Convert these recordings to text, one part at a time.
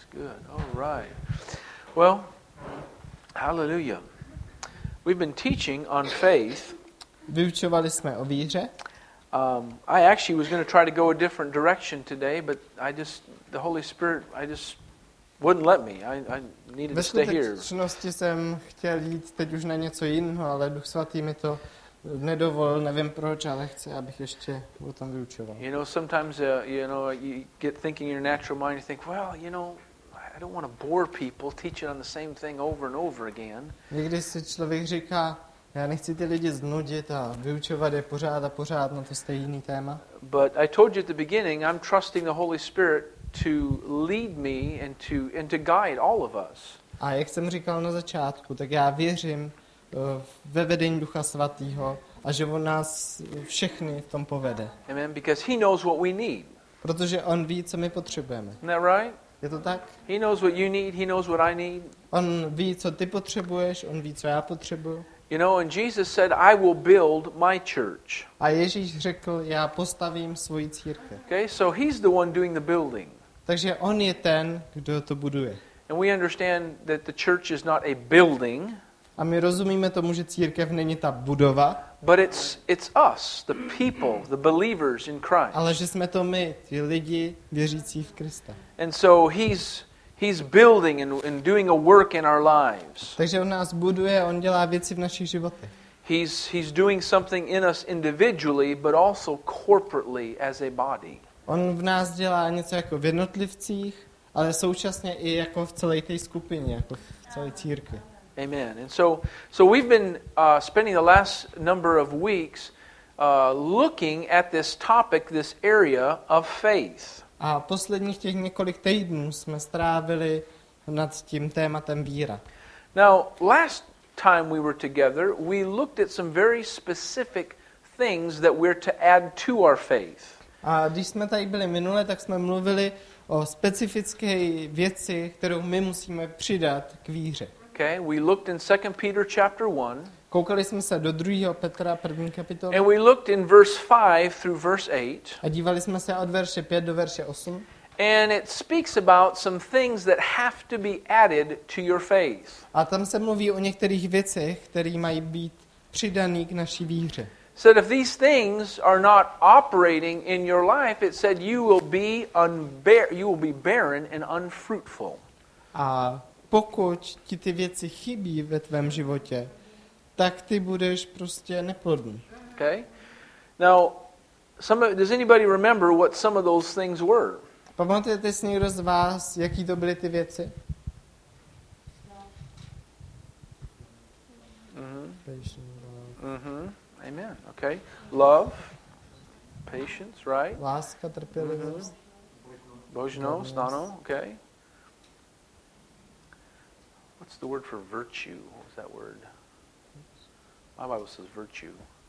That's good. All right. Well, hallelujah. We've been teaching on faith. Vyučovali jsme o víře. I actually was going to try to go a different direction today, but the Holy Spirit, wouldn't let me. I needed to stay here. Ve skutečnosti jsem chtěl jít teď už na něco jiného, ale Duch Svatý mi to nedovolil, nevím proč, ale chci, abych ještě o tom vyučoval. You know, sometimes you get thinking in your natural mind, you think, well, I don't want to bore people teaching on the same thing over and over again. Někdy si člověk říká, já nechci ty lidi znudit a vyučovat je pořád a pořád na to stejný téma. But I told you at the beginning, I'm trusting the Holy Spirit to lead me and to guide all of us. A jak jsem říkal na začátku, tak já věřím ve vedení Ducha Svatého a že on nás všechny v tom povede. Amen, because he knows what we need. Protože on ví, co my potřebujeme. Isn't that right? Je to tak? He knows what you need, he knows what I need. On ví, co ty potřebuješ, on ví, co já potřebuju. You know, and Jesus said, I will build my church. A Ježíš řekl, já postavím svoji církev. Okay, so he's the one doing the building. Takže on je ten, kdo to buduje. And we understand that the church is not a building. A my rozumíme tomu, že církev není ta budova, but it's us, the people, the believers in Christ. ale že jsme to my, ti lidi věřící v Krista. And so he's building and doing a work in our lives. Takže on nás buduje, on dělá věci v našich životech. He's doing something in us individually, but also corporately as a body. On v nás dělá něco jako v jednotlivcích, ale současně i jako v celé té skupině, jako v celé církvi. Amen. And so we've been spending the last number of weeks looking at this topic, this area of faith. A posledních těch několik týdnů jsme strávili nad tím tématem víra. Now, last time we were together, we looked at some very specific things that we're to add to our faith. A když jsme tady byli minule, tak jsme mluvili o specifické věci, kterou my musíme přidat k víře. Okay, we looked in 2 Peter chapter 1. Koukali jsme se do 2. Petra 1. kapitoly. And we looked in verse 5 through verse 8. A dívali jsme se od verše 5 do verše 8. And it speaks about some things that have to be added to your faith. A tam se mluví o některých věcech, které mají být přidaný k naší víře. Said if these things are not operating in your life, it said you will be barren and unfruitful. A pokud ti ty věci chybí ve tvém životě, tak ty budeš prostě neplodný. Okay? Now, does anybody remember what some of those things were? Pamatujete si někdo z vás, jaký to byly ty věci? Amen. Okay. Love, patience, right? Láska, trpělivost. Božnost, ano, okay. What's the word for virtue? What was that word? My Bible says virtue.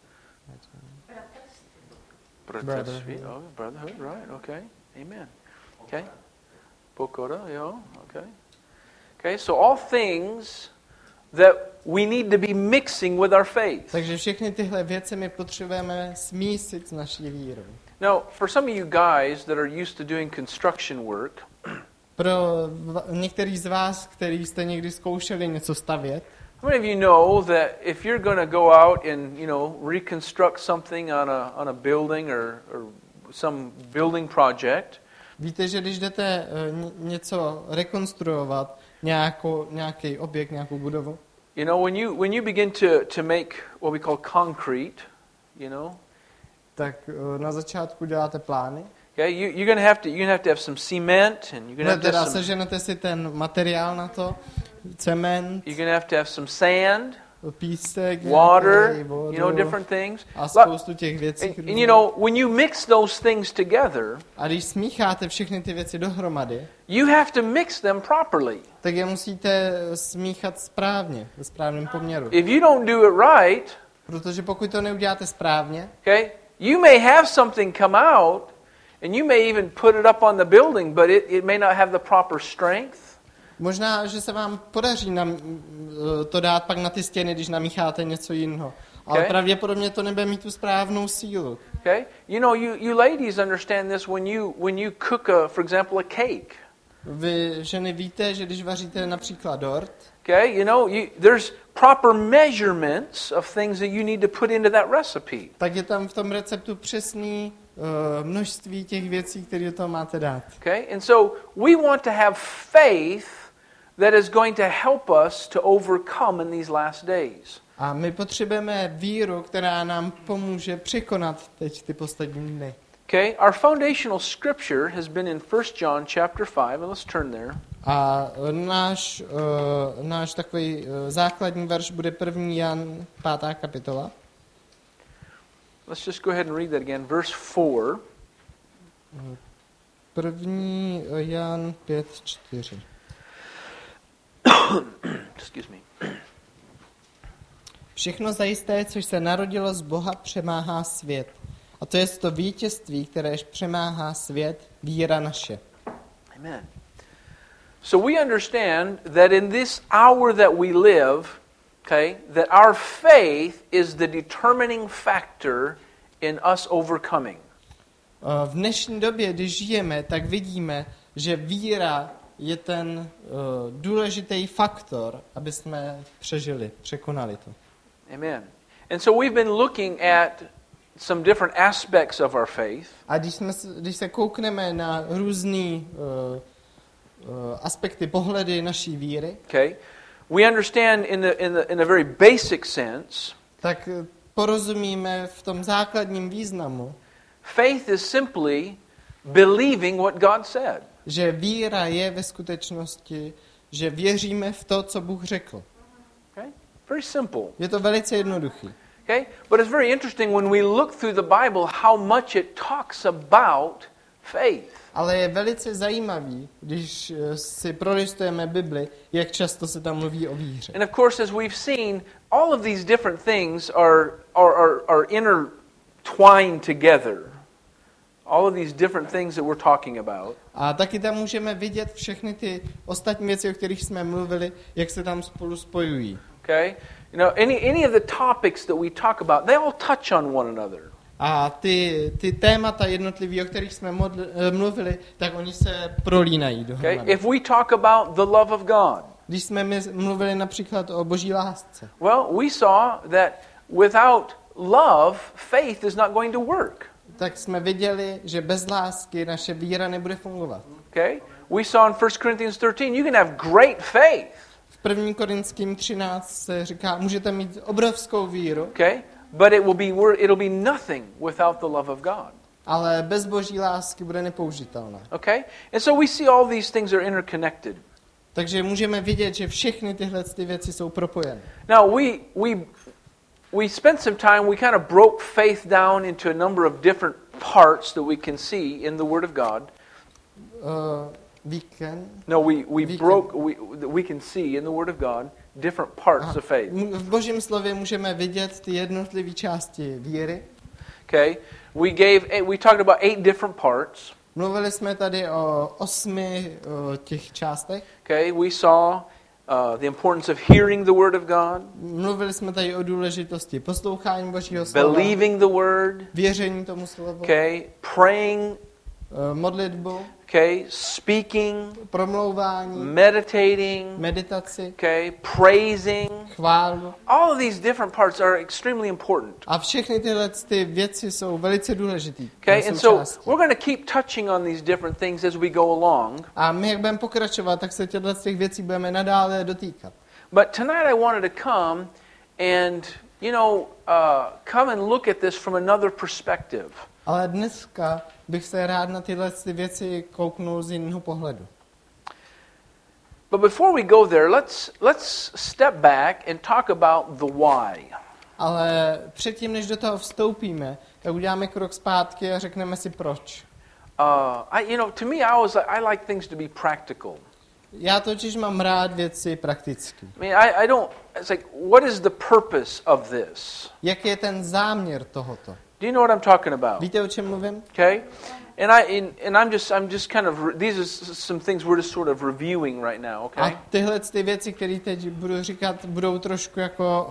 Brotherhood, right, okay. Amen. Okay. Pokora, yeah, okay. Okay, so all things that we need to be mixing with our faith. Takže všechny tyhle věci my potřebujeme smísit s naší vírou. Now, for some of you guys that are used to doing construction work, pro některý z vás, kteří jste někdy zkoušeli něco stavět, how many of you know that if you're going to go out and, reconstruct something on a building or some building project, víte, že když jdete něco rekonstruovat, nějaký objekt, nějakou budovu, when you begin to make what we call concrete, tak na začátku děláte plány. Okay, you're going to have some cement, and you're going to have to seženete si ten materiál na to, cement. You're going to have some sand, písek, water, different things. A spoustu těch věcí. And when you mix those things together, a když smícháte všechny ty věci dohromady, you have to mix them properly. Tak je musíte smíchat správně, ve správném poměru. If you don't do it right, protože pokud to neuděláte správně, okay, you may have something come out, and you may even put it up on the building, but it may not have the proper strength. Možná, že se vám podaří to dát pak na ty stěny, když namícháte něco jiného. Ale pravděpodobně to nebude mít tu správnou sílu. Okay? You ladies understand this when you cook for example a cake. Vy ženy víte, že když vaříte například dort, okay, you know, there's proper measurements of things that you need to put into that recipe. tak je tam v tom receptu přesný množství těch věcí, které do toho máte dát. Okay? And so we want to have faith that is going to help us to overcome in these last days. A my potřebujeme víru, která nám pomůže překonat teď ty poslední dny. Okay? Our foundational scripture has been in 1 John chapter 5, and let's turn there. A náš takový základní verš bude 1. Jan 5. kapitola. Let's just go ahead and read that again. Verse 4. 1. Jan 5:4. Excuse me. Všechno zajisté, což se narodilo z Boha, přemáhá svět. A to je to vítězství, kteréž přemáhá svět, víra naše. Amen. So we understand that in this hour that we live, okay, that our faith is the determining factor in us overcoming. V dnešní době, když žijeme, tak vidíme, že víra je ten důležitý faktor, aby jsme překonali to. Amen. And so we've been looking at some different aspects of our faith. A když se koukneme na různý aspekty, pohledy naší víry, Okay, we understand in a very basic sense. tak porozumíme v tom základním významu, Faith is simply believing what God said. že víra je ve skutečnosti, že věříme v to, co Bůh řekl. Okay, very simple. Je to velice jednoduchý. Okay, but it's very interesting when we look through the Bible how much it talks about faith. Ale je velice zajímavý, když si prolistujeme Bibli, jak často se tam mluví o víře. And of course, as we've seen, all of these different things are intertwined together. All of these different things that we're talking about. A taky tam můžeme vidět všechny ty ostatní věci, o kterých jsme mluvili, jak se tam spolu spojují. Okay? You know, any of the topics that we talk about, they all touch on one another. A ty témata jednotlivý, o kterých jsme mluvili, tak oni se prolínají dohromady. Okay? If we talk about the love of God, Když jsme mluvili například o boží lásce, well, we saw that without love, faith is not going to work. tak jsme viděli, že bez lásky naše víra nebude fungovat. Okay? We saw in 1 Corinthians 13, you can have great faith. V 1. Korinským 13 se říká, můžete mít obrovskou víru, Okay? But it'll be nothing without the love of God. ale bez boží lásky bude nepoužitelná. Okay? And so we see all these things are interconnected. Takže můžeme vidět, že všechny tyhle věci jsou propojené. Now we spent some time, we kind of broke faith down into a number of different parts that we can see in the Word of God. We can see in the Word of God different parts of faith. V Božím slově můžeme vidět ty jednotlivé části víry. Okay? We talked about 8 different parts. Mluvili jsme tady o 8 těch částech. Okay? We saw the importance of hearing the Word of God. Mluvili jsme tady o důležitosti poslouchání Božího slova. Believing the Word. Věření tomu slovu. Okay? Praying. Modlitbu. Okay? Speaking. Promlouvání. Meditating. Meditaci. Okay? Praising. Chválu. All of these different parts are extremely important. A všechny tyhle ty věci jsou velice důležitý. Okay? And so we're going to keep touching on these different things as we go along. A my jak budeme pokračovat, tak se těchto těch věcí budeme nadále dotýkat. But tonight I wanted to come and, come and look at this from another perspective. Ale dneska bych se rád na tyhle věci kouknul z jiného pohledu. But before we go there, let's step back and talk about the why. Ale předtím, než do toho vstoupíme, tak uděláme krok zpátky a řekneme si proč. To me, I like things to be practical. Já totiž mám rád věci prakticky. I don't. It's like, what is the purpose of this? Jak je ten záměr tohoto? Do you know what I'm talking about? Víte, o čem mluvím? Okay, I'm just kind of these are some things we're just sort of reviewing right now. Okay. A tyhle ty věci, které teď budu říkat, budou trošku jako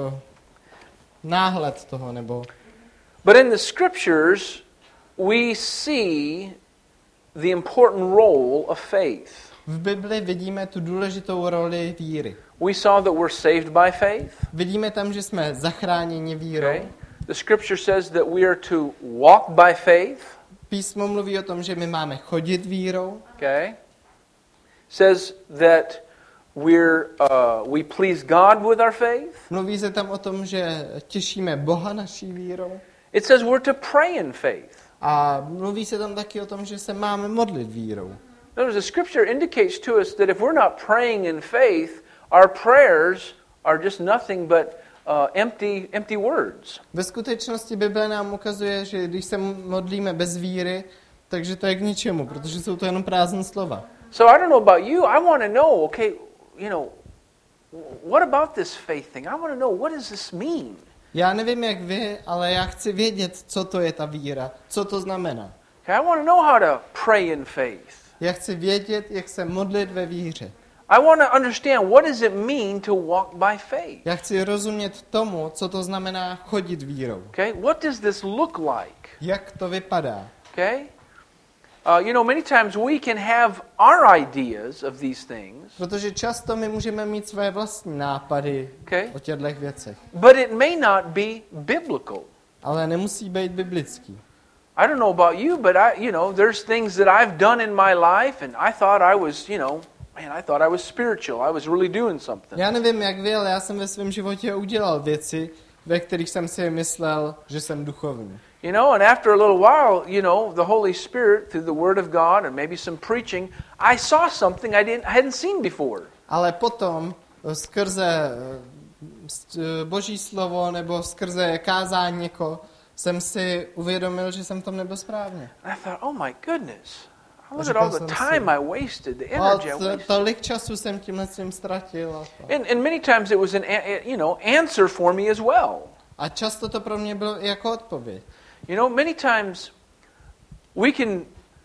náhled toho, nebo. But in the scriptures, we see the important role of faith. V Bibli vidíme tu důležitou roli víry. We saw that we're saved by faith. Vidíme tam, že jsme zachráněni vírou. Okay. The scripture says that we are to walk by faith. Písmo mluví o tom, že my máme chodit vírou. Okay. Says that we please God with our faith. Mluví se tam o tom, že těšíme Boha naší vírou. It says we're to pray in faith. A mluví se tam taky o tom, že se máme modlit vírou. Notice the scripture indicates to us that if we're not praying in faith, our prayers are just nothing but empty words. Ve skutečnosti Bible nám ukazuje, že když se modlíme bez víry, takže to je k ničemu, protože jsou to jenom prázdná slova. So I don't know about you, I want to know, okay, what about this faith thing? I want to know, what does this mean? Já nevím, jak vy, ale já chci vědět, co to je ta víra, co to znamená. Okay, I want to know how to pray in faith. Já chci vědět, jak se modlit ve víře. I want to understand what does it mean to walk by faith. Já chci rozumět tomu, co to znamená chodit vírou. Okay, what does this look like? Jak to vypadá? Okay? Many times we can have our ideas of these things. Protože často my můžeme mít své vlastní nápady o těchto věcech. But it may not be biblical. Ale nemusí být biblický. I don't know about you, but there's things that I've done in my life and I thought I was, I thought I was spiritual. I was really doing something. Já nevím, jak vy, ale já jsem ve svém životě udělal věci, ve kterých jsem si myslel, že jsem duchovní. And after a little while, the Holy Spirit, through the Word of God and maybe some preaching, I saw something I hadn't seen before. Ale potom, skrze Boží slovo nebo skrze kázání někoho, jsem si uvědomil, že jsem v tom nebyl správně. And I thought, oh my goodness, look at all the time I wasted, the energy I wasted. Tolik času jsem tímhle tím ztratil. And many times it was an answer for me as well. A často to pro mě bylo jako odpověď. Many times we can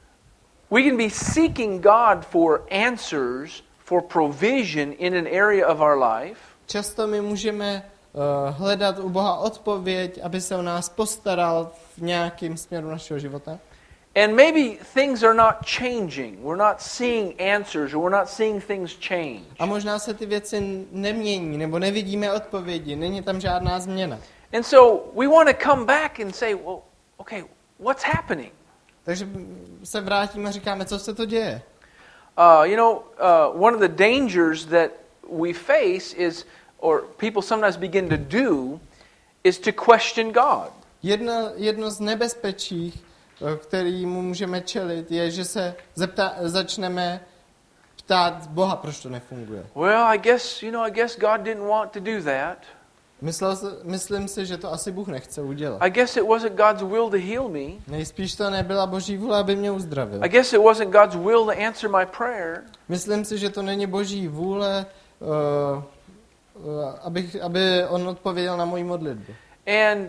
be seeking God for answers, for provision in an area of our life. Často my můžeme hledat u Boha odpověď, aby se o nás postaral v nějakém směru našeho života. And maybe things are not changing. We're not seeing answers, or we're not seeing things change. A možná se ty věci nemění, nebo nevidíme odpovědi, není tam žádná změna. And so we want to come back and say, well, okay, what's happening? Takže se vrátíme a říkáme, co se to děje. One of the dangers that we face is, or people sometimes begin to do, is to question God. Jedno z nebezpečí, kterému můžeme čelit, je, že se začneme ptát Boha, proč to nefunguje. Well, I guess God didn't want to do that. Myslím si, že to asi Bůh nechce udělat. I guess it wasn't God's will to heal me. Nejspíš to nebyla Boží vůle, aby mě uzdravil. I guess it wasn't God's will to answer my prayer. Myslím si, že to není Boží vůle, aby on odpověděl na moji modlitbu. And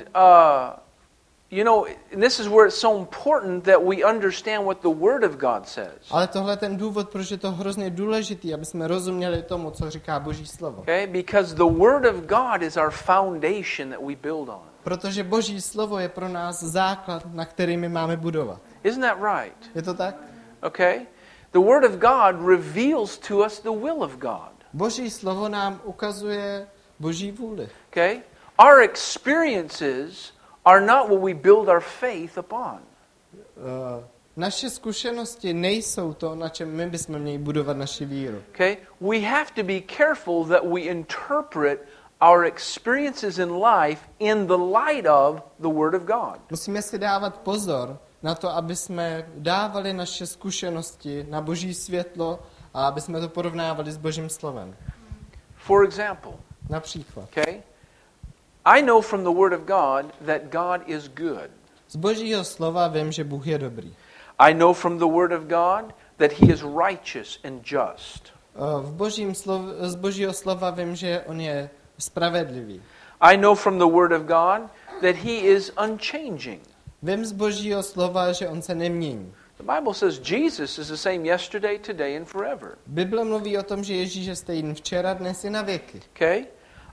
this is where it's so important that we understand what the Word of God says. Ale tohle je ten důvod, proč je to hrozně důležitý, aby jsme rozuměli tomu, co říká Boží slovo. Okay? Because the Word of God is our foundation that we build on. Protože Boží slovo je pro nás základ, na který my máme budovat. Isn't that right? Je to tak? Okay? The Word of God reveals to us the will of God. Boží slovo nám ukazuje Boží vůli. Okay? Our experiences are not what we build our faith upon. Naše zkušenosti nejsou to, na čem my bychom měli budovat naši víru. Okay? We have to be careful that we interpret our experiences in life in the light of the Word of God. Musíme si dávat pozor na to, aby jsme dávali naše zkušenosti na Boží světlo a aby jsme to porovnávali s Božím slovem. For example, například. Okay? I know from the Word of God that God is good. Z Božího slova vím, že Bůh je dobrý. I know from the Word of God that He is righteous and just. Z Božího slova vím, že on je spravedlivý. I know from the Word of God that He is unchanging. Vím z Božího slova, že on se nemění. The Bible says Jesus is the same yesterday, today and forever. Bible mluví o tom, že Ježíš je stejný včera, dnes i na věky. Okay?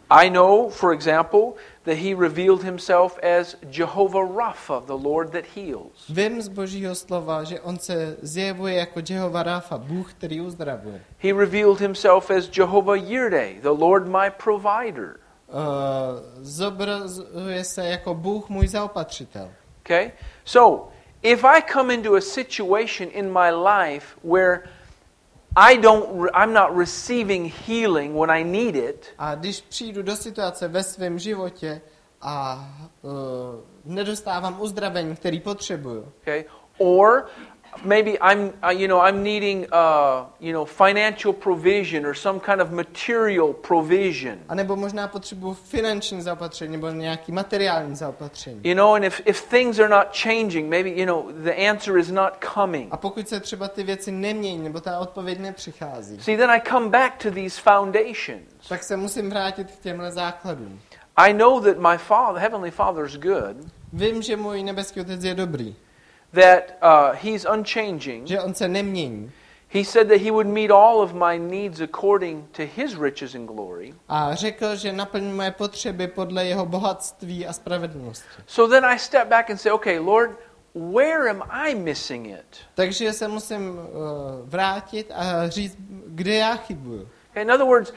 I know, for example, that he revealed himself as Jehovah Rapha, the Lord that heals. Vím z Božího slova, že on se zjevuje jako Jehova Rafa, Bůh, který uzdravuje. He revealed himself as Jehovah Jireh, the Lord my provider. Zobrazuje se jako Bůh můj zaopatřitel. Okay? So, if I come into a situation in my life where I'm not receiving healing when I need it, A když přijdu do situace ve svém životě a nedostávám uzdravení, který potřebuju, okay? Or maybe I'm needing financial provision or some kind of material provision. a nebo možná potřebuju finanční zaopatření nebo nějaký materiální zaopatření. And if things are not changing, maybe the answer is not coming. A pokud se třeba ty věci nemění nebo ta odpověď nepřichází, See, then I come back to these foundations. tak se musím vrátit k těmhle základům. I know that my Heavenly Father is good, Vím, že můj nebeský Otec je dobrý, that He's unchanging. že on se nemění. He said that He would meet all of my needs according to His riches and glory. A řekl, že naplní moje potřeby podle jeho bohatství a spravedlnosti. So then I step back and say, okay, Lord, where am I missing it? Takže se musím vrátit a říct, kde já chybuju. In other words,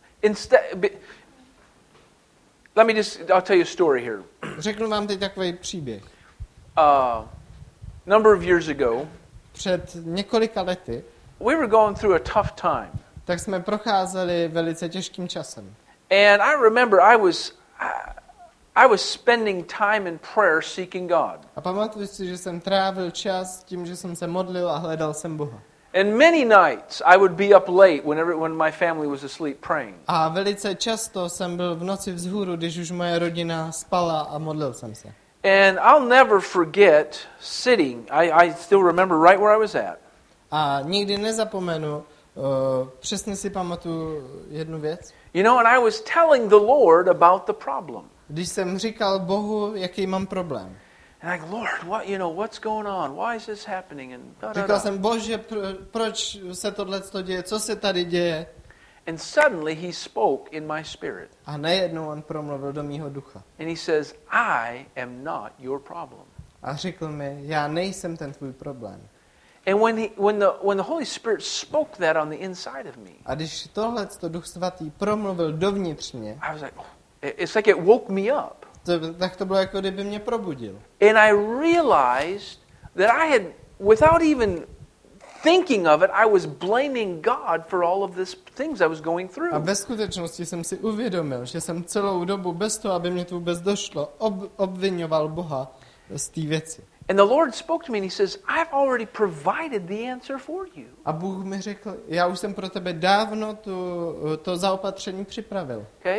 I'll tell you a story here. Řeknu vám teď takový příběh. Number of years ago, Před několika lety we were going through a tough time. tak jsme procházeli velice těžkým časem. And I remember I was spending time in prayer seeking God. A pamatuju si, že jsem trávil čas tím, že jsem se modlil a hledal jsem Boha. And many nights I would be up late when my family was asleep praying. A velice často jsem byl v noci vzhůru, když už moje rodina spala a modlil jsem se. And I'll never forget sitting. I still remember right where I was at. A nikdy nezapomenu, přesně si pamatuju jednu věc. And I was telling the Lord about the problem. Když jsem říkal Bohu, jaký mám problém. And I go, Lord, what's going on? Why is this happening? And Říkal jsem, Bože, proč se tohleto děje? Co se tady děje? And suddenly he spoke in my spirit. A najednou on promluvil do mýho ducha. And he says, I am not your problem. A řekl mi, já nejsem ten tvůj problém. And when the Holy Spirit spoke that on the inside of me, A když tohleto Duch Svatý promluvil dovnitř mě, I was like, it's like it woke me up. tak to bylo jako kdyby mě probudil. And I realized that I had, without even thinking of it, I was blaming God for all of these things I was going through. A ve skutečnosti jsem si uvědomil, že jsem celou dobu bez toho, aby mě to vůbec došlo, obvinoval Boha z té věci. And the Lord spoke to me and he says, I've already provided the answer for you. A Bůh mi řekl, já už jsem pro tebe dávno to zaopatření připravil. Okay?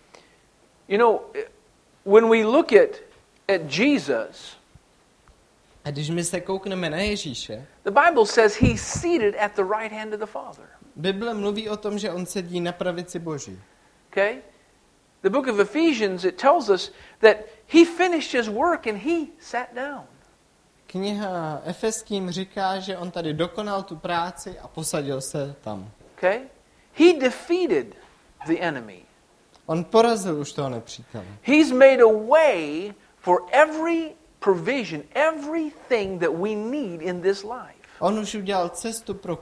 When we look at Jesus, A když my se koukneme na Ježíše, the Bible says he's seated at the right hand of the Father. Bible mluví o tom, že on sedí na pravici Boží. Okay? The book of Ephesians, it tells us that he finished his work and he sat down. Kniha Efeským říká, že on tady dokonal tu práci a posadil se tam. Okay? He defeated the enemy. On porazil už toho nepřítele. He's made a way for every provision, everything that we need in this life. On už udělal cestu pro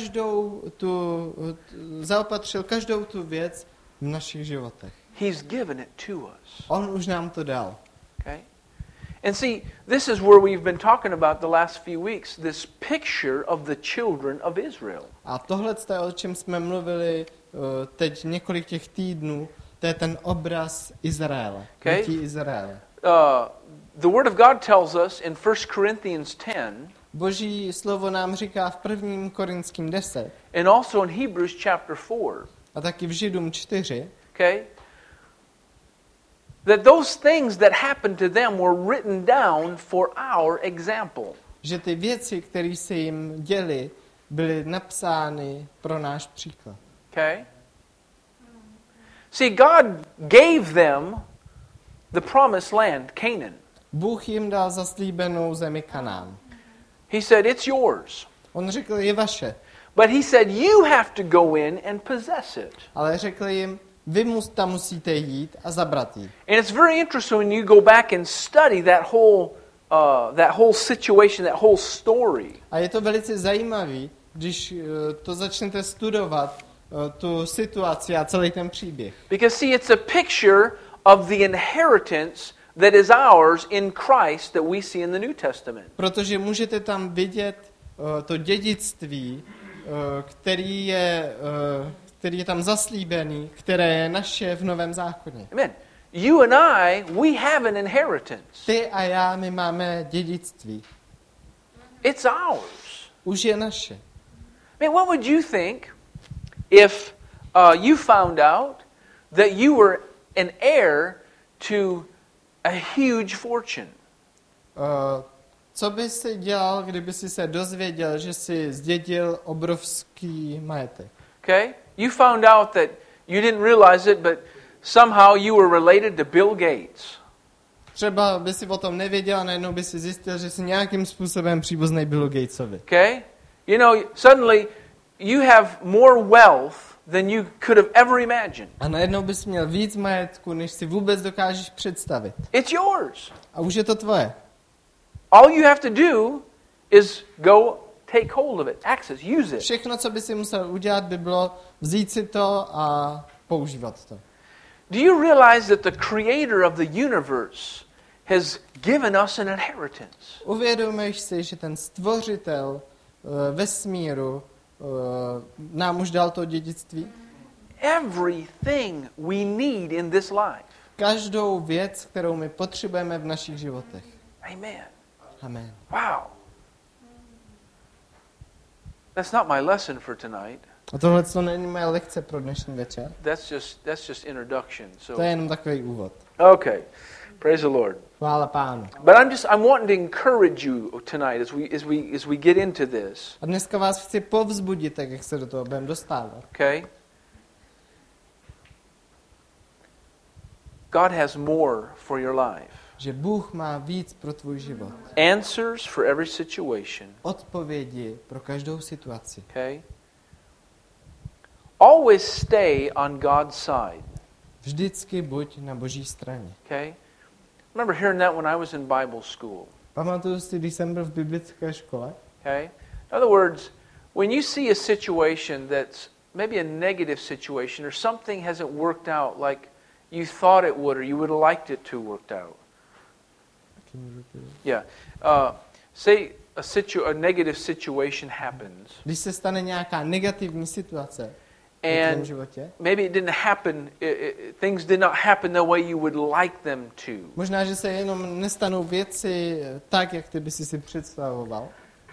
zaopatřil každou tu věc v našich životech. He's given it to us. On už nám to dal. Okay? And see, this is where we've been talking about the last few weeks, this picture of the children of Israel. A tohle, o čem jsme mluvili teď několik těch týdnů, to je ten obraz Izraele, Okay. dětí Izraele. The Word of God tells us in 1 Corinthians 10, Boží slovo nám říká v 1. Korinským 10 and also in Hebrews chapter 4, a taky v Židům 4, okay, that those things that happened to them were written down for our example. že ty věci, které se jim děly, byly napsány pro náš příklad. Okay? See, God gave them the promised land, Canaan. Bůh jim dal zaslíbenou zemi Kanán. He said, it's yours. On řekl, je vaše, But he said, you have to go in and possess it. ale řekl jim, vy tam musíte jít a zabrat ji. And it's very interesting when you go back and study that whole situation, that whole story. A je to velice zajímavý, když to začnete studovat, tu situaci a celý ten příběh. Because see, it's a picture of the inheritance that is ours in Christ that we see in the New Testament. Protože můžete tam vidět to dědictví, který je tam zaslíbený, které je naše v Novém zákoně. Amen. You and I, we have an inheritance. Ty a já, my máme dědictví. It's ours. Už je naše. I mean, what would you think if you found out that you were an heir to a huge fortune? Co by si dělal, kdyby si se dozvěděl, že si zdědil obrovský majetek? Okay? You found out that you didn't realize it, but somehow you were related to Bill Gates. Třeba by si o tom nevěděl a najednou by si zjistil, že jsi nějakým způsobem příbuzný Billu Gatesovi. Okay? You know, suddenly you have more wealth than you could have ever imagined. A najednou bys měl víc majetku, než si vůbec dokážeš představit. It's yours. A už je to tvoje. All you have to do is go take hold of it, access, use it. Všechno, co by si musel udělat, by bylo vzít si to a používat to. Do you realize that the creator of the universe has given us an inheritance? Uvědomuješ si, že ten stvořitel vesmíru nám už dal to dědictví? Everything we need in this life. Každou věc, kterou my potřebujeme v našich životech. Amen. Amen. Wow. That's not my lesson for tonight. A tohle to není moje lekce pro dnešní večer. That's just introduction. To So je jenom takový úvod. okay. Praise the Lord. Chvála Pánu. But I'm wanting to encourage you tonight as we get into this. A dneska vás chci povzbudit, tak jak se do toho budeme dostávat. Okay? God has more for your life. Že Bůh má víc pro tvůj život. Answers for every situation. Odpovědi pro každou situaci. Okay? Always stay on God's side. Vždycky buď na Boží straně. Okay? I remember hearing that when I was in Bible school. Pamatuju si, když jsem byl v biblické škole. Okay? In other words, when you see a situation that's maybe a negative situation or something hasn't worked out like you thought it would or you would have liked it to worked out. Yeah. Say a negative situation happens. Když se stane nějaká negativní situace v tvém životě, maybe it didn't happen, things did not happen the way you would like them to. Možná, že se jenom nestanou věci tak, jak ty by si představoval.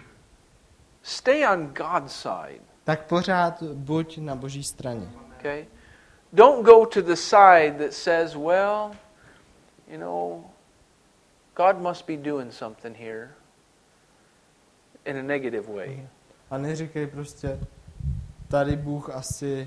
Stay on God's side. Tak pořád buď na Boží straně. Okay? Don't go to the side that says, well, you know, God must be doing something here in a negative way. A neříkej prostě, tady Bůh asi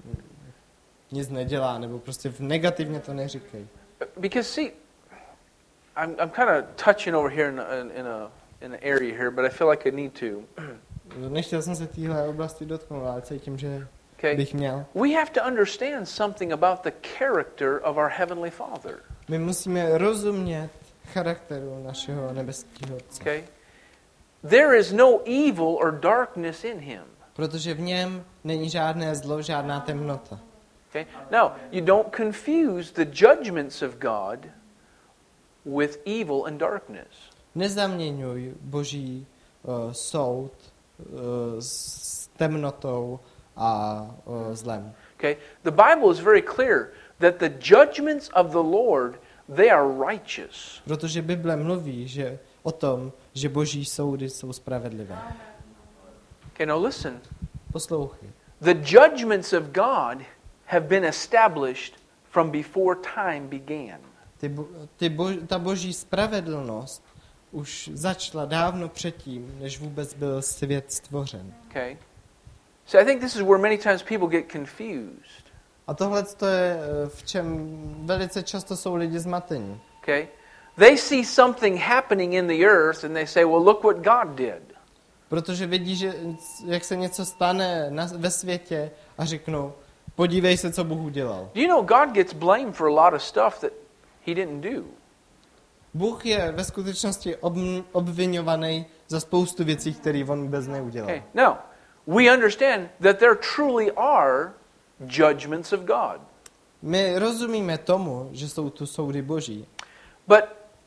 nic nedělá, nebo prostě negativně to neříkej. Because see, I'm kind of touching over here in an area here, but I feel like I need to. Nechtěl jsem se téhle oblasti dotknout, ale cítím, že bych měl. We have to understand something about the character of our Heavenly Father. My musíme rozumět charakteru našeho nebeského Otce. Okay? There is no evil or darkness in him. Protože v něm není žádné zlo, žádná temnota. Okay? Now, you don't confuse the judgments of God with evil and darkness. Nezaměňuj Boží soud s temnotou a zlem. Okay? The Bible is very clear that the judgments of the Lord, they are righteous. Protože Bible mluví, že o tom, že Boží soudy jsou spravedlivé. Okay, now listen. Poslouchej. The judgments of God have been established from before time began. Ta Boží spravedlnost už začala dávno předtím, než vůbec byl svět stvořen. Okay? So I think this is where many times people get confused. A tohle je, v čem velice často jsou lidi zmatení. Okay? They see something happening in the earth and they say, well, look what God did. Protože vidí, že jak se něco stane ve světě a řeknou, podívej se, co Bůh udělal. Do you know God gets blamed for a lot of stuff that he didn't do? Bůh je ve skutečnosti obviňovaný za spoustu věcí, které on vůbec neudělal. Okay. Now, we understand that there truly are judgments of God. My rozumíme tomu, že jsou tu soudy Boží. But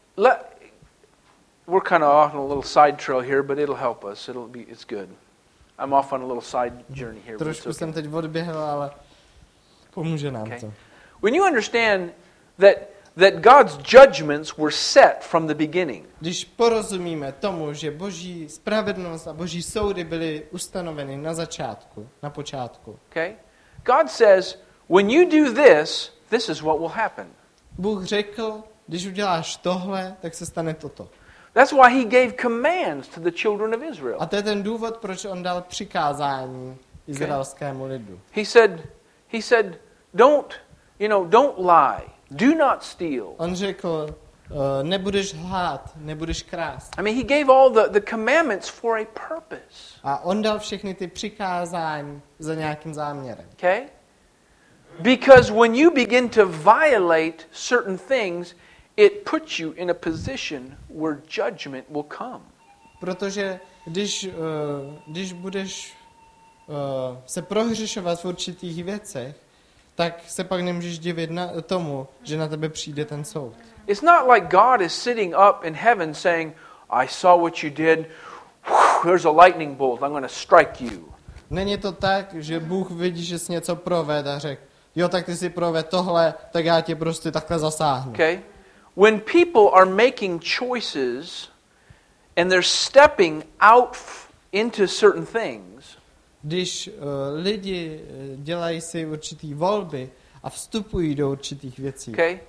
we're kind of off on a little side trail here, but it'll help us. It's good. I'm off on a little side journey here. Trošku jsem teď odběhl, ale pomůže nám to. When you understand that God's judgments were set from the beginning. Když porozumíme tomu, že Boží spravedlnost a Boží soudy byly ustanoveny na počátku. Okay? God says, when you do this, this is what will happen. Bůh řekl, když uděláš tohle, tak se stane toto. That's why he gave commands to the children of Israel. A to je ten důvod, proč on dal přikázání izraelskému lidu. He said, don't lie. Do not steal. On řekl, nebudeš lhát, nebudeš krást. I mean, he gave all the commandments for a purpose. A on dal všechny ty přikázání za nějakým záměrem. Okay? Because when you begin to violate certain things, it puts you in a position where judgment will come. Protože když budeš se prohřešovat v určitých věcech, tak se pak nemůžeš divit tomu, že na tebe přijde ten soud. It's not like God is sitting up in heaven saying, I saw what you did. There's a lightning bolt. I'm going to strike you. Není to tak, že Bůh vidí, že jsi něco provedl a řekl, jo, tak ty si provedl tohle, tak já tě prostě takhle zasáhnu. Okay? When people are making choices and they're stepping out into certain things, když lidi dělají si určitý volby a vstupují do určitých věcí, okay,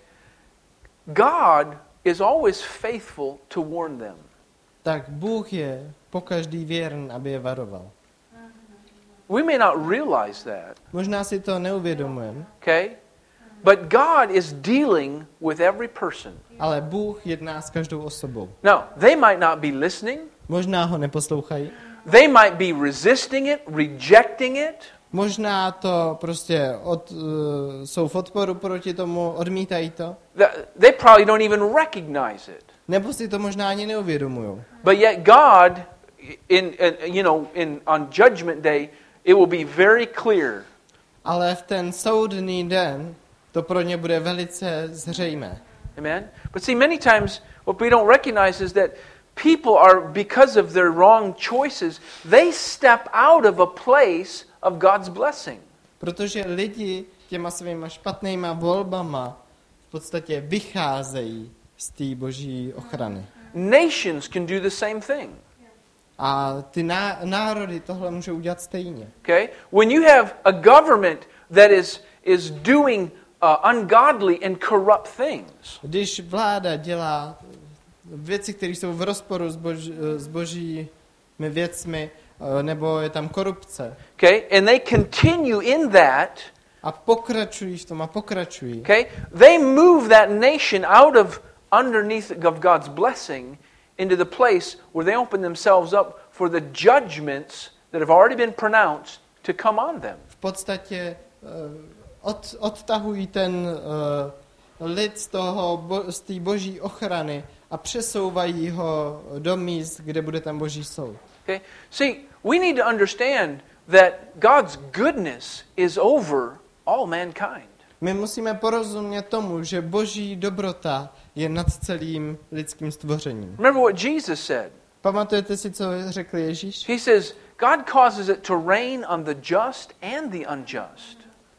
God is always faithful to warn them. tak Bůh je pokaždý věrn, aby je varoval. We may not realize that, Možná si to neuvědomujeme, okay? But God is dealing with every person. ale Bůh jedná s každou osobou. Now, they might not be listening. Možná ho neposlouchají, They might be resisting it, rejecting it. možná to prostě jsou v odporu proti tomu, odmítají to, They probably don't even recognize it. nebo si to možná ani neuvědomujou. But yet God, on Judgment Day, it will be very clear. Ale v ten soudný den to pro ně bude velice zřejmé. Amen? But see, many times what we don't recognize is that people are, because of their wrong choices, they step out of a place of God's blessing. Protože lidi těma svýma špatnýma volbama v podstatě vycházejí z té boží ochrany. Nations can do the same thing. A ty národy tohle můžou udělat stejně. Okay? When you have a government that is doing ungodly and corrupt things. Když vláda dělá věci, které jsou v rozporu s božími věcmi, nebo je tam korupce. Okay? And they continue in that. A pokračují v tom a pokračují. Okay? They move that nation out of underneath of God's blessing into the place where they open themselves up for the judgments that have already been pronounced to come on them. V podstatě odtahují ten lid z té boží ochrany a přesouvají ho do míst, kde bude ten boží soud. Okay? See, we need to understand that God's goodness is over all mankind. My musíme porozumět tomu, že boží dobrota je nad celým lidským stvořením. Remember what Jesus said. Pamatujete si, co řekl Ježíš? He says, God causes it to rain on the just and the unjust.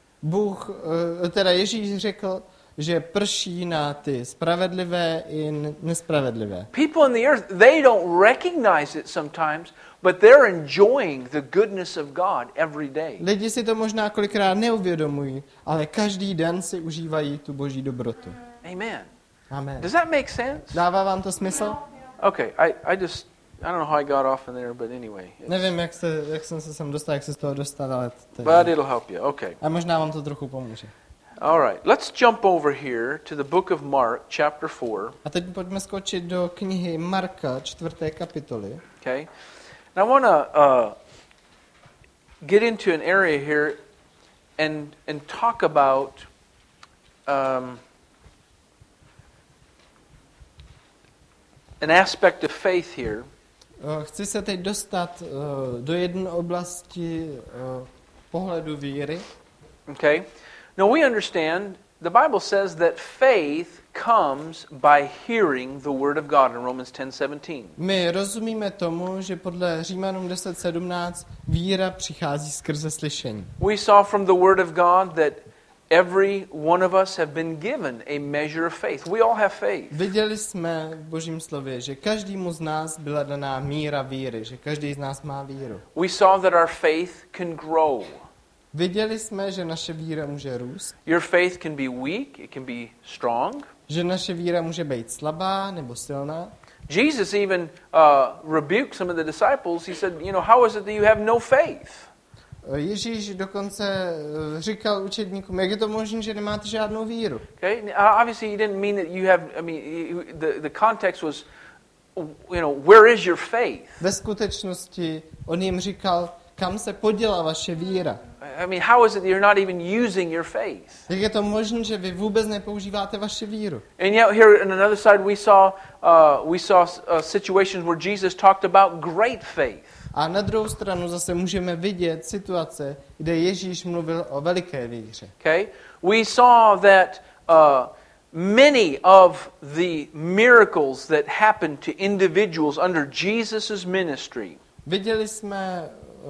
Ježíš řekl, že prší na ty spravedlivé i nespravedlivé. People in the earth, they don't recognize it sometimes, but they're enjoying the goodness of God every day. Lidi si to možná kolikrát neuvědomují, ale každý den si užívají tu boží dobrotu. Amen. Amen. Does that make sense? Dává vám to smysl? Okay, I don't know how I got off in there, but anyway. Nevím, jak jsem se sem dostal, jak se z toho dostal, ale but it'll help you. Okay. A možná vám to trochu pomůže. All right, let's jump over here to the book of Mark, chapter 4. A teď pojďme skočit do knihy Marka, 4. kapitoly. Okay. And I want to get into an area here, and talk about an aspect of faith here. Chci se teď dostat do jedné oblasti pohledu víry. Okay? Now we understand the Bible says that faith comes by hearing the word of God in Romans 10:17. My rozumíme tomu, že podle Římanům 10:17 víra přichází skrze slyšení. We saw from the word of God that every one of us have been given a measure of faith. We all have faith. Viděli jsme v Božím slově, že každému z nás byla daná míra víry, že každý z nás má víru. We saw that our faith can grow. Viděli jsme, že naše víra může růst, Your faith can be weak, it can be strong. že naše víra může být slabá nebo silná. Jesus even rebuked some of the disciples. He said, how is it that you have no faith? Ježíš dokonce říkal učedníkům, jak je to možné, že nemáte žádnou víru. Okay? Obviously he didn't mean that you have, the context was, where is your faith? Ve skutečnosti on jim říkal, kam se poděla vaše víra. How is it that you're not even using your faith? Jak je to možné, že vy vůbec nepoužíváte vaši víru? And yet here on another side we saw situations where Jesus talked about great faith. A na druhou stranu zase můžeme vidět situace, kde Ježíš mluvil o veliké víře. Okay? We saw that many of the miracles that happened to individuals under Jesus' ministry. Viděli jsme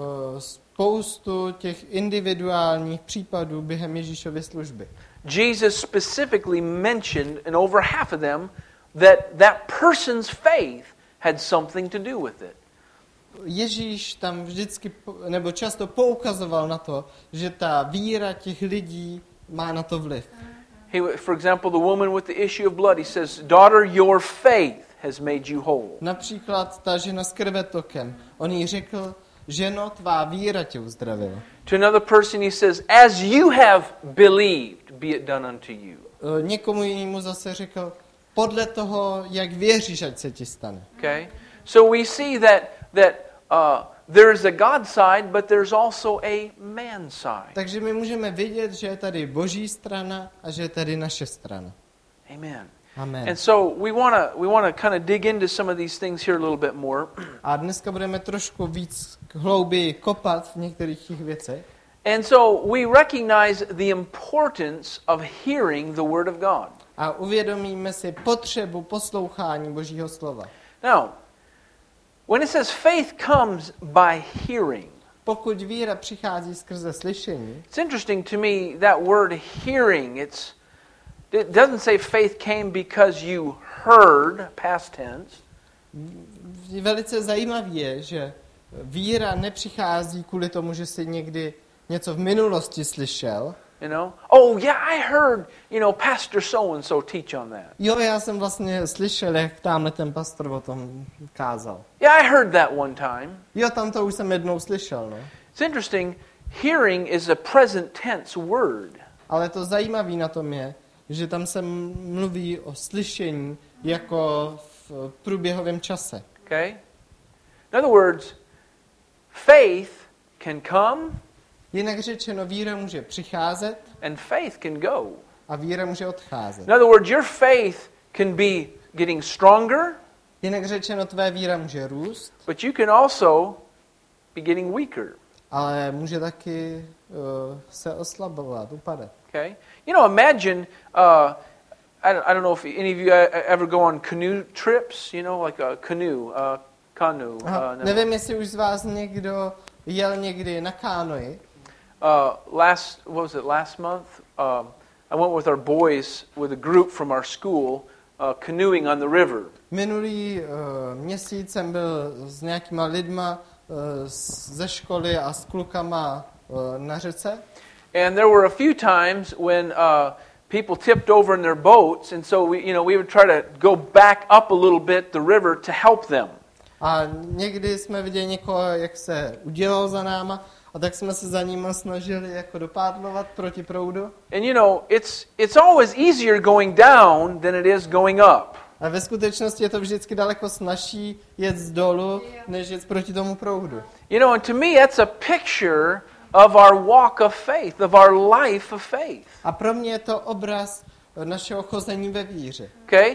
spoustu těch individuálních případů během Ježíšovy služby. Jesus specifically mentioned in over half of them that person's faith had something to do with it. Ježíš tam vždycky, nebo často poukazoval na to, že ta víra těch lidí má na to vliv. For example, the woman with the issue of blood, he says, "Daughter, your faith has made you whole." Například ta žena s krvetokem. On jí řekl, ženo, tvá víra tě uzdravila. To another person he says, "As you have believed, be it done unto you." Někomu jinému zase řekl, podle toho, jak věříš, ať se ti stane. Okay? So we see that there is a God side, but there's also a man side. Takže my můžeme vidět, že je tady Boží strana a že je tady naše strana. Amen. Amen. And so we want to kind of dig into some of these things here a little bit more. A dneska budeme trošku víc hlouběji kopat v některých těch věcech. And so we recognize the importance of hearing the word of God. A uvědomíme si potřebu poslouchání Božího slova. Now, when it says faith comes by hearing, pokud víra přichází skrze slyšení, it's interesting to me that word hearing. It doesn't say faith came because you heard, past tense. Velice zajímavé je, že víra nepřichází kvůli tomu, že jsi někdy něco v minulosti slyšel. Oh yeah, I heard, Pastor so and so teach on that. Jo, já jsem vlastně slyšel, jak tamhle ten pastor o tom kázal. Yeah, I heard that one time. Jo, tam to už jsem jednou slyšel, no. It's interesting, hearing is a present tense word. Ale to zajímavé na tom je, že tam se mluví o slyšení jako v průběhovém čase. Okay? In other words, faith can come, jinak řečeno, víra může přicházet and faith can go. A víra může odcházet. In other words, your faith can be getting stronger, jinak řečeno, tvé víra může růst, but you can also be getting weaker. Ale může taky se oslabovat, upadat. Okay? Imagine, I don't know if any of you ever go on canoe trips, like a canoe. Nevím, jestli už z vás někdo jel někdy na kánoji. Last month? I went with our boys with a group from our school canoeing on the river. Minulý měsíc jsem byl s nějakýma lidma ze školy a s klukama na řece. And there were a few times when people tipped over in their boats, and so we would try to go back up a little bit the river to help them. A někdy jsme viděli někoho, jak se udělal za náma, a tak jsme se za nima snažili jako dopádlovat proti proudu. And it's always easier going down than it is going up. A ve skutečnosti je to vždycky daleko snazší jet z dolu, než jet proti tomu proudu. And to me that's a picture of our walk of faith, of our life of faith. A pro mě je to obraz našeho chození ve víře. Okay?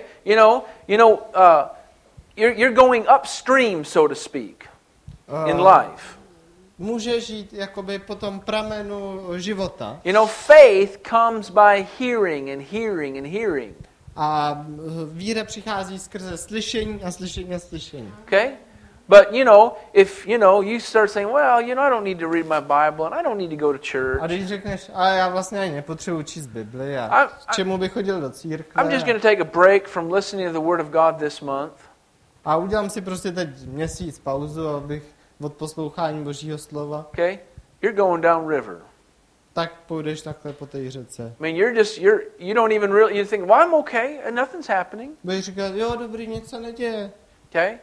You're going upstream, so to speak, in life. Může žít jakoby po tom pramenu života. Faith comes by hearing and hearing and hearing. A víra přichází skrze slyšení a slyšení a slyšení. Okay? But if you start saying, well, I don't need to read my Bible and I don't need to go to church. A když řekneš, a já vlastně ani nepotřebuji číst Bibli a k čemu bych chodil do církve. I'm just going to take a break from listening to the Word of God this month. A udělám si prostě teď měsíc pauzu, abych od poslouchání Božího slova. Okay? You're going down river. Tak půjdeš takhle po té řece. I mean, you don't even really, you think, well, I'm okay and nothing's happening. Budeš říkat, jo, dobrý, nic se neděje. Okay?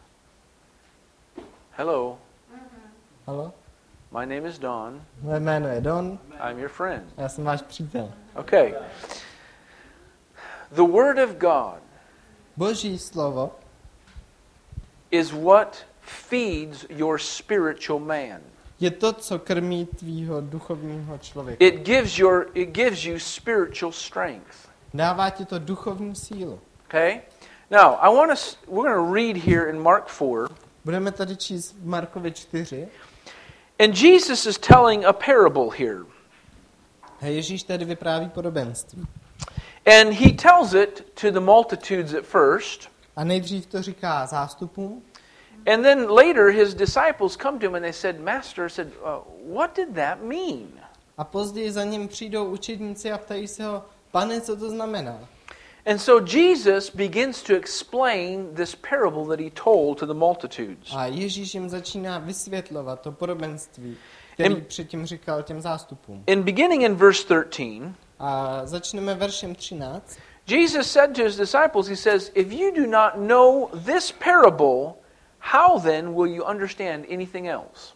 Hello. Halo? My name is Don. Moje jméno je Don. I'm your friend. Já jsem váš přítel. Okay. The Word of God Boží slovo is what feeds your spiritual man. je to, co krmí tvýho duchovního člověka. It gives you spiritual strength. Dává ti to duchovní sílu. Okay? Now, we're going to read here in Mark 4. Budeme tady číst v Markovi 4. And Jesus is telling a parable here. A Ježíš tady vypráví podobenství. And he tells it to the multitudes at first. A nejdřív to říká zástupům. And then later his disciples come to him and they said, Master, what did that mean? A později za ním přijdou učedníci a ptají se ho, Pane, co to znamená? And so Jesus begins to explain this parable that he told to the multitudes. A Ježíš jim začíná vysvětlovat to podobenství, který předtím říkal těm zástupům. In beginning in verse 13, a začneme veršem 13. Jesus said to his disciples, he says, if you do not know this parable, how then will you understand anything else?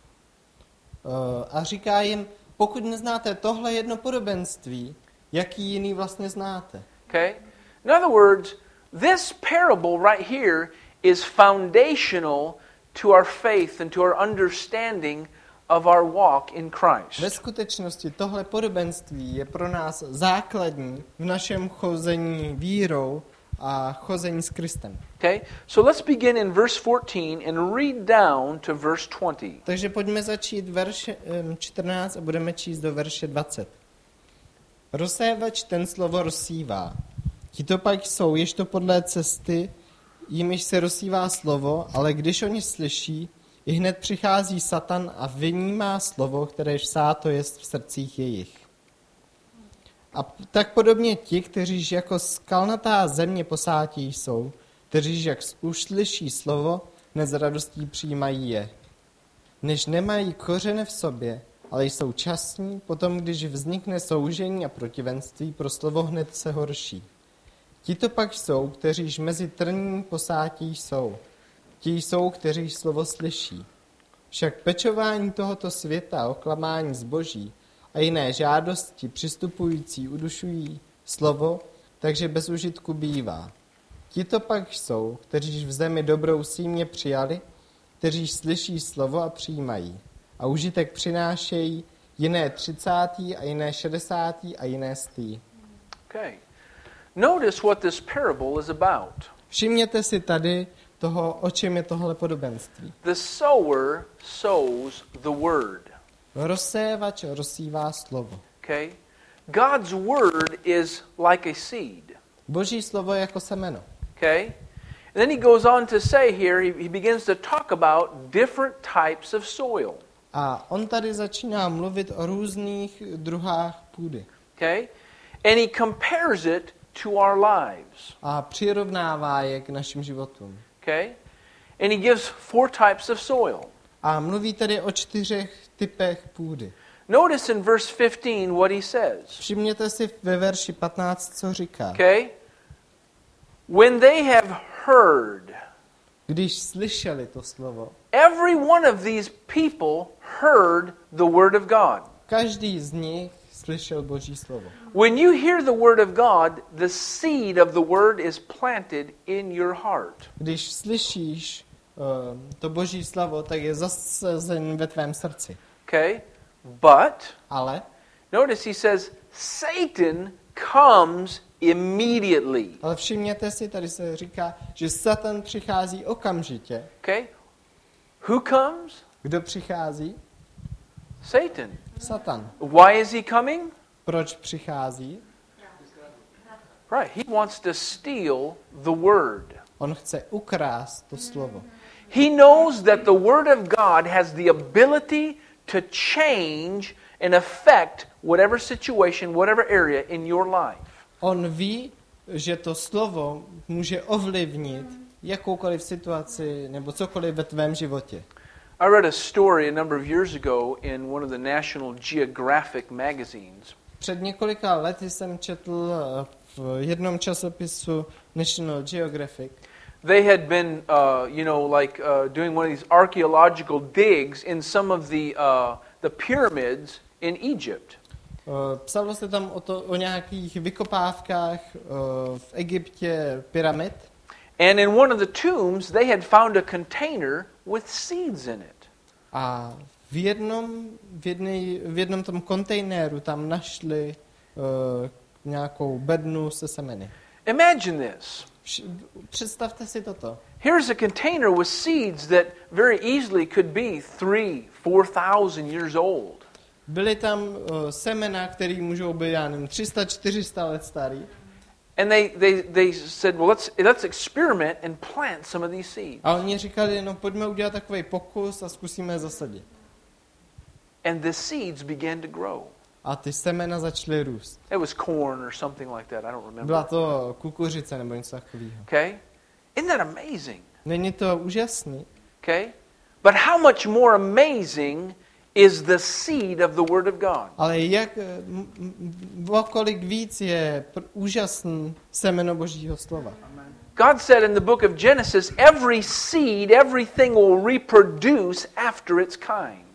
A říká jim, pokud neznáte tohle jedno podobenství, jaký jiný vlastně znáte? Okay? In other words, this parable right here is foundational to our faith and to our understanding of our walk in Christ. Ve skutečnosti tohle podobenství je pro nás základní v našem chození vírou a chození s Kristem. Okay? So let's begin in verse 14 and read down to verse 20. Takže pojďme začít verše 14 a budeme číst do verše 20. Rozsévač ten slovo rozsívá. Tito pak jsou ještě podle cesty, jimiž se rozsívá slovo, ale když oni slyší, i hned přichází Satan a vynímá slovo, které vsáto jest v srdcích jejich. A tak podobně ti, kteříž jako skalnatá země posátí jsou, kteříž jak už slyší slovo, hned s radostí přijímají je. Než nemají kořene v sobě, ale jsou časní, potom když vznikne soužení a protivenství, pro slovo hned se horší. Tito pak jsou, kteříž mezi trní posátí jsou. Ti jsou, kteří slovo slyší. Však pečování tohoto světa, oklamání zboží a jiné žádosti přistupující udušují slovo, takže bez užitku bývá. Tito pak jsou, kteříž v zemi dobrou símě přijali, kteří slyší slovo a přijímají. A užitek přinášejí jiné 30. a jiné 60. a jiné 100. Okay. Notice what this parable is about. Všimněte si tady toho, o čem je tohle podobenství. The sower sows the word. Rozsévač rozsívá slovo. Okay? God's word is like a seed. Boží slovo je jako semeno. Okay? And then he goes on to say here, he begins to talk about different types of soil. A on tady začíná mluvit o různých druhách půdy. Okay? And he compares it to our lives. A přirovnává je k našim životům. Okay? And he gives 4 types of soil. A mluví tady o 4 typech půdy. Notice in verse 15 what he says. Všimněte si ve verši 15, co říká. Okay? When they have heard. Když slyšeli to slovo. Every one of these people heard the word of God. Každý z nich slyšel Boží slovo. When you hear the word of God, the seed of the word is planted in your heart. Když slyšíš to Boží slovo, tak je zasazen ve tvém srdci. Okay? Ale notice he says, Satan comes immediately. Ale všimněte si, tady se říká, že Satan přichází okamžitě. Okay? Who comes? Kdo přichází? Satan. Satan. Why is he coming? Proč přichází? Right. He wants to steal the word. On chce ukrást to slovo. He knows that the word of God has the ability to change and affect whatever situation, whatever area in your life. On ví, že to slovo může ovlivnit jakoukoliv situaci nebo cokoliv ve tvém životě. I read a story a number of years ago in one of the National Geographic magazines. Před několika lety jsem četl v jednom časopisu National Geographic. They had been, doing one of these archaeological digs in some of the pyramids in Egypt. Psalo se tam o nějakých vykopávkách v Egyptě pyramid. And in one of the tombs, they had found a container with seeds in it. A v jednom tom kontejneru tam našli nějakou bednu se semeny. Imagine this. Představte si toto. Here's a container with seeds that very easily could be 3,000-4,000 years old. Byly tam semena, které můžou být, já nevím, 300-400 let starý. And they said, well, let's experiment and plant some of these seeds. A oni říkali, no pojďme udělat takový pokus a zkusíme je zasadit. And the seeds began to grow. A ty semena začaly růst. It was corn or something like that. I don't remember. Byla to kukuřice nebo něco takového. Okay? Isn't that amazing? Není to úžasný? Okay? But how much more amazing is the seed of the Word of God? Ale o kolik víc je úžasný semeno Božího slova. God said in the book of Genesis, every seed, everything will reproduce after its kind.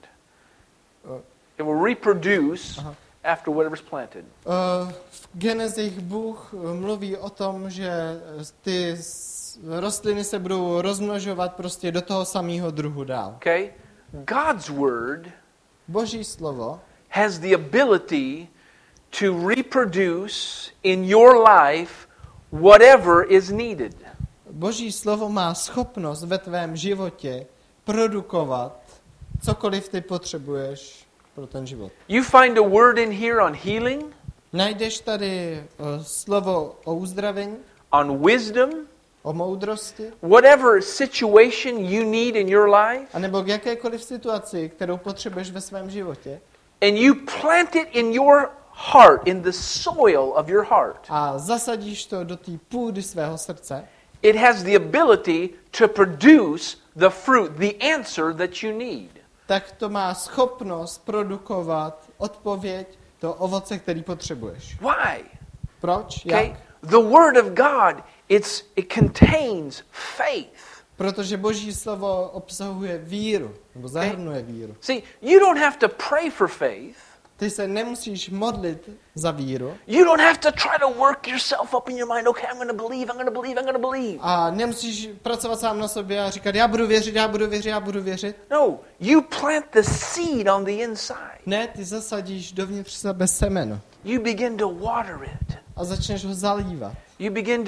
It will reproduce after whatever's planted. V Genezích Bůh mluví o tom, že ty rostliny se budou rozmnožovat prostě do toho samého druhu dál. Okay? God's word Boží slovo has the ability to reproduce in your life whatever is needed. Boží slovo má schopnost ve tvém životě produkovat cokoliv ty potřebuješ pro ten život. You find a word in here on healing, Najdeš tady slovo o uzdravení, on wisdom, o moudrosti, whatever situation you need in your life, anebo k jakékoliv situaci, kterou potřebuješ ve svém životě. and you plant it in your heart, in the soil of your heart. A zasadíš to do té půdy svého srdce. It has the ability to produce the fruit, the answer that you need. Tak to má schopnost produkovat odpověď, to ovoce, který potřebuješ. Why? Proč? Okay? Jak? The Word of God, it contains faith. Protože Boží slovo obsahuje víru, nebo zahrnuje víru. See, you don't have to pray for faith. Ty se nemusíš modlit za víru. You don't have to try to work yourself up in your mind. Okay, I'm going to believe, I'm going to believe, I'm going to believe. A nemusíš pracovat sám na sobě a říkat, já budu věřit, já budu věřit, já budu věřit. No, you plant the seed on the inside. Ne, ty zasadíš dovnitř sebe semeno. You begin to water it. A začneš ho zalívat. You begin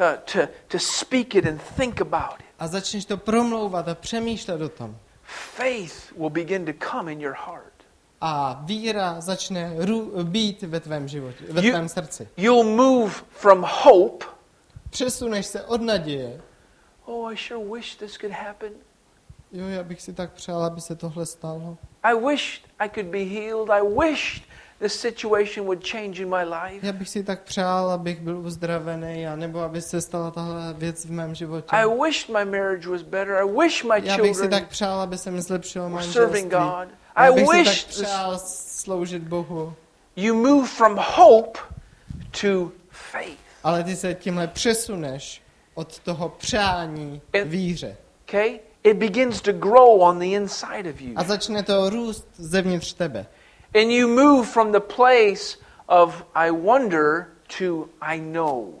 to speak it and think about it. A začneš to promlouvat a přemýšlet o tom. Faith will begin to come in your heart. A víra začne být ve tvém životě, ve tvém srdci. You'll move from hope. Přesuneš se od naděje. Oh, I sure wish this could happen. Jo, já bych si tak přál, aby se tohle stalo. I wished I could be healed. I wished this situation would change in my life. Já bych si tak přál, abych byl uzdravený, nebo aby se stala tahle věc v mém životě. I wished my marriage was better. I wish my Já bych si tak children přál, aby se mi zlepšilo were manželství. serving God. Já I bych si tak wish přál sloužit Bohu. you move from hope to faith. Ale ty se tímhle přesuneš od toho přání víře. Okay? It begins to grow on the inside of you. A začne to růst zevnitř tebe. And you move from the place of I wonder to I know.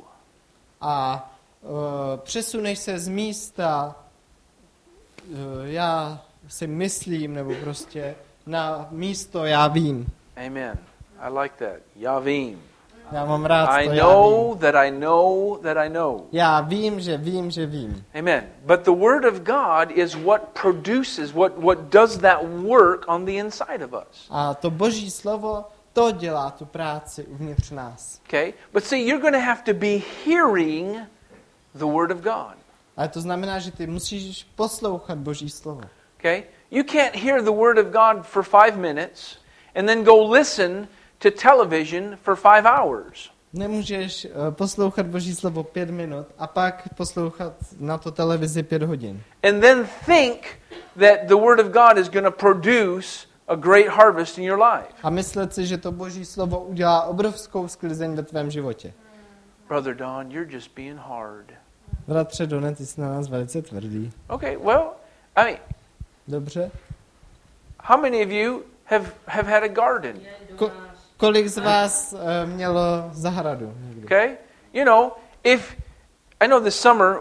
A přesuneš se z místa já si myslím, nebo prostě na místo já vím. Amen. I like that. Já vím. Já mám rád I to know that I know that I know. Já vím, že vím, že vím. Amen. But the Word of God is what produces, what does that work on the inside of us. A to Boží slovo, to dělá tu práci uvnitř nás. Okay? But see, you're going to have to be hearing the Word of God. Ale to znamená, že ty musíš poslouchat Boží slovo. Okay? You can't hear the Word of God for 5 minutes and then go listen to television for 5 hours. Nemůžeš poslouchat Boží slovo 5 minut a pak poslouchat na to televizi 5 hodin. And then think that the Word of God is going to produce a great harvest in your life. A myslet si, že to Boží slovo udělá obrovskou sklizeň ve tvém životě. Brother Don, you're just being hard. Bratře Done, ty jsi na nás velice tvrdý. Okay, well, I mean, Dobře. how many of you have had a garden? Kolik z vás mělo zahradu někdy? Okay? You know, if I know this summer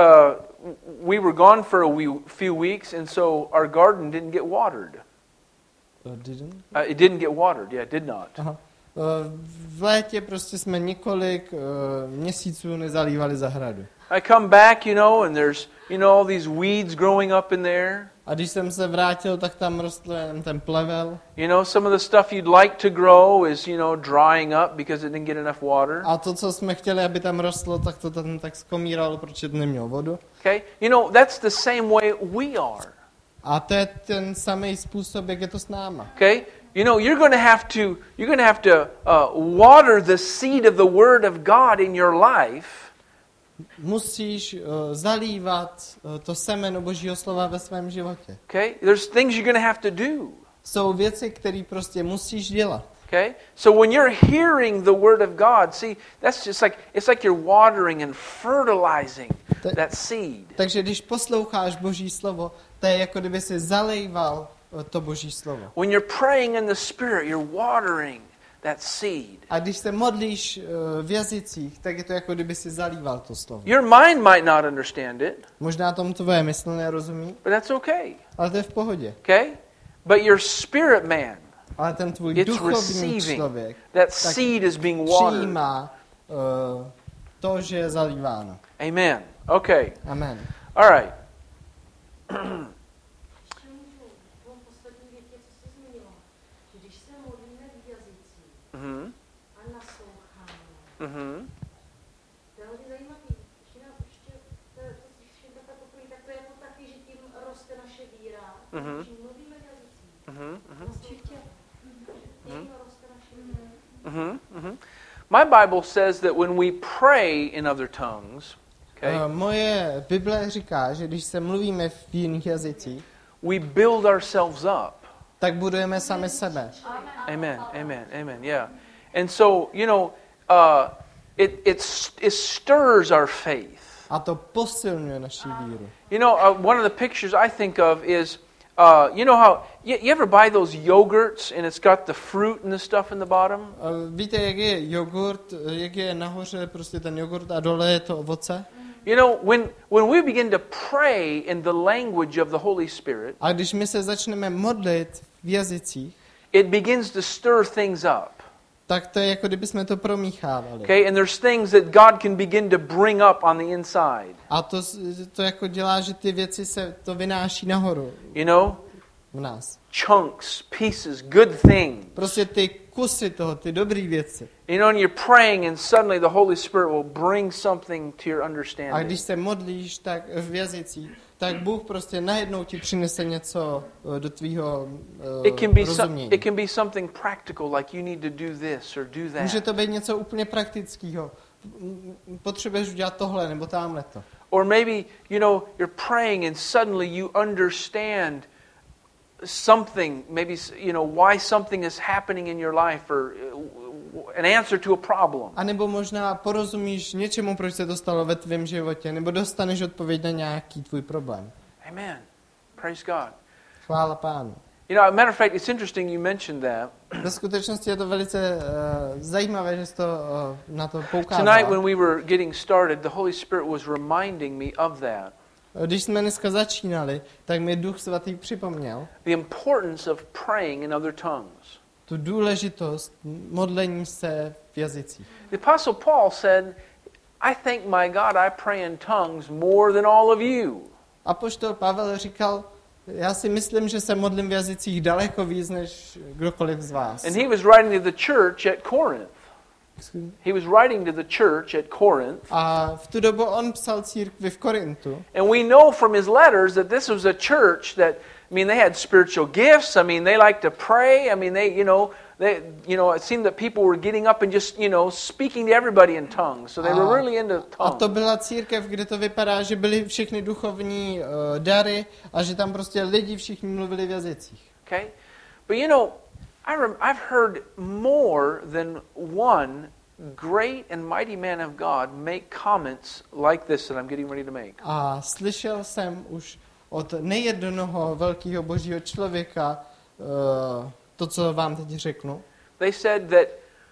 we were gone for a few weeks and so our garden didn't get watered. Didn't? It didn't get watered. Yeah, it did not. Aha. V létě prostě jsme několik měsíců nezalívali zahradu. I come back, you know, and there's, you know, all these weeds growing up in there. A když jsem se vrátil, tak tam rostl jen ten plevel. You know, some of the stuff you'd like to grow is, you know, drying up because it didn't get enough water. A to, co jsme chtěli, aby tam rostlo, tak to tam tak skomíralo, protože to nemělo vodu. Okay? You know, that's the same way we are. A to je ten samý způsob, jak je to s náma. Okay? You know, you're going to have to water the seed of the Word of God in your life. Musíš zalívat to semeno Božího slova ve svém životě. Okay? There's things you're going to have to do. Jsou věci, které prostě musíš dělat. Okay? So when you're hearing the Word of God, see, that's just like, it's like you're watering and fertilizing that seed. Takže když posloucháš Boží slovo, to je jako kdyby si zalejval to Boží slovo. When you're praying in the Spirit, you're watering that seed. A když se modlíš v jazycích, tak je to jako kdyby si zalíval to slovo. Your mind might not understand it, Možná tomu tvoje mysl nerozumí, but that's okay. ale to je v pohodě. Okay? But your spirit man, Ale ten tvůj it's duchovní receiving. člověk That seed is being watered. přijímá to, že je zalíváno. Amen. Okay. Amen. All right. A nasloucháme. Mhm. To je hodně zajímavý. Ještě nám určitě, to všechno tak poprvé, tak to je jako taky, že tím roste naše víra. Čím mluvíme v jazycích. Tím roste naše víra. My Bible says that when we pray in other tongues, okay, Moje Bible říká, že když se mluvíme v jiných jazycích, we build ourselves up. tak budujeme sami sebe. Amen. Amen. Amen. Yeah. And so, you know, it stirs our faith. A to posilňuje naši víru. You know, one of the pictures I think of is, you know how you ever buy those yogurts and it's got the fruit and the stuff in the bottom? Víte, jak je jogurt, jak je nahoře prostě ten jogurt a dole je to ovoce? You know, when we begin to pray in the language of the Holy Spirit, A když my se začneme modlit v jazycích, it begins to stir things up. tak to je jako kdyby jsme to promíchávali. Okay, and there's things that God can begin to bring up on the inside. A to jako dělá, že ty věci se to vynáší nahoru You know, v nás. chunks, pieces, good things. Prostě ty kusy toho, ty dobrý věci. You know, and you're praying and suddenly the Holy Spirit will bring something to your A understanding. když se modlíš tak v jazycích, tak Bůh prostě najednou ti přinese něco do tvýho rozumění. It can be something practical, like you need to do this or do that. Může to být něco úplně praktického. Potřebuješ udělat tohle nebo tamhleto. Or maybe, you know, you're praying and suddenly you understand something, maybe, you know, why something is happening in your life or an answer to a problem. A nebo možná porozumíš něčemu, proč se to stalo ve tvém životě, nebo dostaneš odpověď na nějaký tvůj problém. Amen. Praise God. Chvála Pánu. You know, as a matter of fact, it's interesting you mentioned that. Ve skutečnosti je to velice zajímavé, že jsi to na to Tonight poukázal. when we were getting started, the Holy Spirit was reminding me of that. když jsme dneska začínali, tak mi Duch Svatý připomněl the importance of praying in other tongues. tu důležitost modlení se v jazycích. The Apostle Paul said, I thank my God I pray in tongues more than all of you. Apoštol Pavel říkal, já si myslím, že se modlím v jazycích daleko víc než kdokoliv z vás. And he was writing to the church at Corinth. He was writing to the church at Corinth. A v tu dobu on psal církvi v Korintu. And we know from his letters that this was a church that, I mean, they had spiritual gifts. I mean, they liked to pray. I mean, it seemed that people were getting up and just, speaking to everybody in tongues. So they were really into tongues. A to byla církev, kde to vypadá, že byly všechny duchovní dary a že tam prostě lidi všichni mluvili v jazycích. Okay? But I've heard more than one great and mighty man of God make comments like this that I'm getting ready to make. A slyšel jsem už od nejednoho velkého božího člověka to, co vám teď řeknu. They said that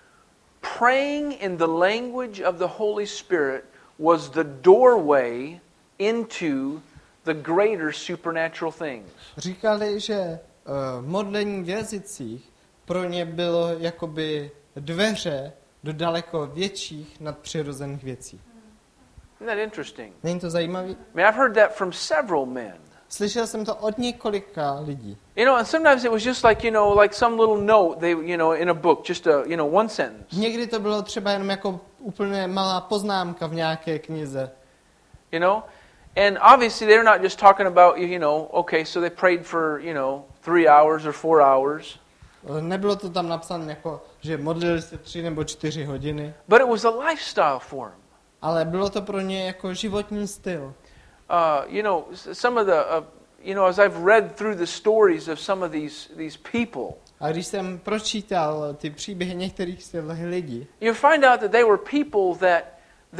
praying in the language of the Holy Spirit was the doorway into the greater supernatural things. Říkali, že modlení v jazycích pro ně bylo jakoby dveře do daleko větších nadpřirozených věcí. Isn't that interesting? Není to zajímavý? I mean, I've heard that from several men. Slyšel jsem to od několika lidí. And sometimes it was just like, like some little note, they, in a book, just a, one sentence. Někdy to bylo třeba jenom jako úplně malá poznámka v nějaké knize. And obviously they're not just talking about, okay, so they prayed for, 3 hours or 4 hours. Nebylo to tam napsané jako, že modlili se 3 nebo 4 hodiny. But it was a lifestyle for them. Ale bylo to pro ně jako životní styl. Some of the, as I've read through the stories of some of these people. A když jsem pročítal ty příběhy některých z těch lidí, you find out that they were people that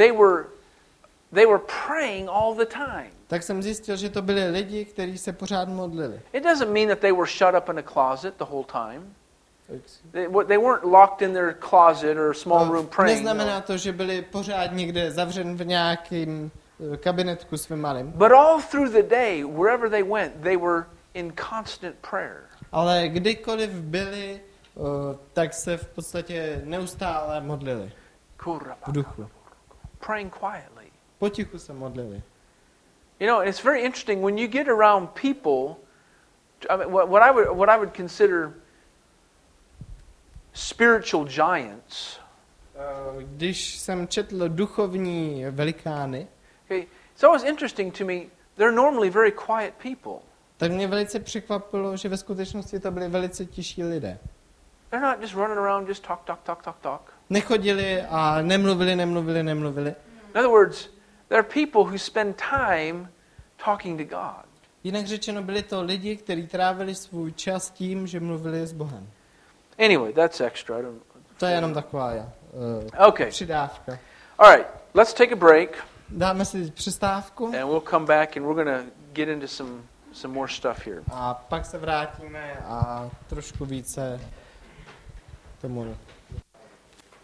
they were praying all the time. Tak jsem zjistil, že to byli lidi, kteří se pořád modlili. It doesn't mean that they were shut up in a closet the whole time. They weren't locked in their closet or small room praying. Neznamená to, že byli pořád někde zavřen v nějakém kabinetku svým malým. But all through the day, wherever they went, they were in constant prayer. Ale kdykoliv byli, tak se v podstatě neustále modlili. V duchu. Praying quietly. Potichu se modlili. It's very interesting when you get around people. I mean, what I would consider spiritual giants. Když jsem četl duchovní velikány, okay, it's always interesting to me. They're normally very quiet people. Tak mě velice překvapilo, že ve skutečnosti to byli velice tiší lidé. They're not just running around, just talk. Nechodili a nemluvili. In other words, there are people who spend time talking to God. Jinak řečeno, byli to lidi, kteří trávili svůj čas tím, že mluvili s Bohem. Anyway, that's extra. To je jenom taková přidávka. All right, let's take a break. Dáme si přestávku. And we'll come back and we're going to get into some more stuff here. A pak se vrátíme a trošku více tomu